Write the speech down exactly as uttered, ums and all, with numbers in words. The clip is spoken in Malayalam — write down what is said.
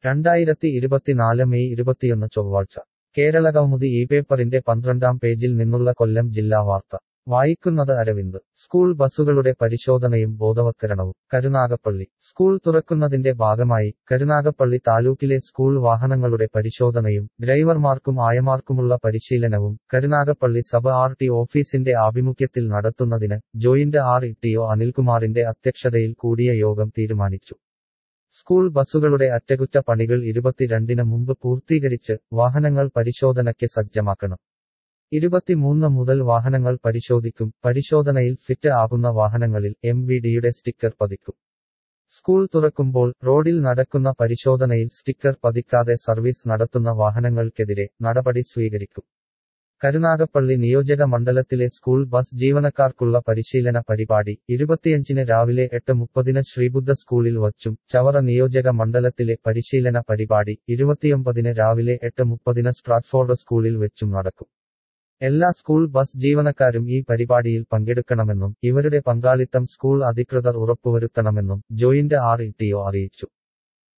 രണ്ടായിരത്തി ഇരുപത്തിനാല് മെയ് ഇരുപത്തിയൊന്ന് ചൊവ്വാഴ്ച കേരളകൗമുദി ഈ പേപ്പറിന്റെ പന്ത്രണ്ടാം പേജിൽ നിന്നുള്ള കൊല്ലം ജില്ലാ വാർത്ത വായിക്കുന്നത് അരവിന്ദ്. സ്കൂൾ ബസുകളുടെ പരിശോധനയും ബോധവത്കരണവും. കരുനാഗപ്പള്ളി. സ്കൂൾ തുറക്കുന്നതിന്റെ ഭാഗമായി കരുനാഗപ്പള്ളി താലൂക്കിലെ സ്കൂൾ വാഹനങ്ങളുടെ പരിശോധനയും ഡ്രൈവർമാർക്കും ആയമാർക്കുമുള്ള പരിശീലനവും കരുനാഗപ്പള്ളി സബ് ആർ ടി ഓഫീസിന്റെ ആഭിമുഖ്യത്തിൽ നടത്തുന്നതിന് ജോയിന്റ് ആർ ടി ഒ അനിൽകുമാറിന്റെ അധ്യക്ഷതയിൽ കൂടിയ യോഗം തീരുമാനിച്ചു. സ്കൂൾ ബസുകളുടെ അറ്റകുറ്റപ്പണികൾ ഇരുപത്തിരണ്ടിന് മുമ്പ് പൂർത്തീകരിച്ച് വാഹനങ്ങൾ പരിശോധനയ്ക്ക് സജ്ജമാക്കണം. ഇരുപത്തിമൂന്ന് മുതൽ വാഹനങ്ങൾ പരിശോധിക്കും. പരിശോധനയിൽ ഫിറ്റ് ആകുന്ന വാഹനങ്ങളിൽ എം വി ഡിയുടെ സ്റ്റിക്കർ പതിക്കും. സ്കൂൾ തുറക്കുമ്പോൾ റോഡിൽ നടക്കുന്ന പരിശോധനയിൽ സ്റ്റിക്കർ പതിക്കാതെ സർവീസ് നടത്തുന്ന വാഹനങ്ങൾക്കെതിരെ നടപടി സ്വീകരിക്കും. കരുനാഗപ്പള്ളി നിയോജക മണ്ഡലത്തിലെ സ്കൂൾ ബസ് ജീവനക്കാർക്കുള്ള പരിശീലന പരിപാടി ഇരുപത്തിയഞ്ചിന് രാവിലെ എട്ട് മുപ്പതിന് ശ്രീബുദ്ധ സ്കൂളിൽ വച്ചും ചവറ നിയോജക മണ്ഡലത്തിലെ പരിശീലന പരിപാടി ഇരുപത്തിയൊമ്പതിന് രാവിലെ എട്ട് മുപ്പതിന് സ്ട്രാറ്റ്ഫോർഡ് സ്കൂളിൽ വെച്ചും നടക്കും. എല്ലാ സ്കൂൾ ബസ് ജീവനക്കാരും ഈ പരിപാടിയിൽ പങ്കെടുക്കണമെന്നും ഇവരുടെ പങ്കാളിത്തം സ്കൂൾ അധികൃതർ ഉറപ്പുവരുത്തണമെന്നും ജോയിന്റ് ആർ ടി ഒ അറിയിച്ചു.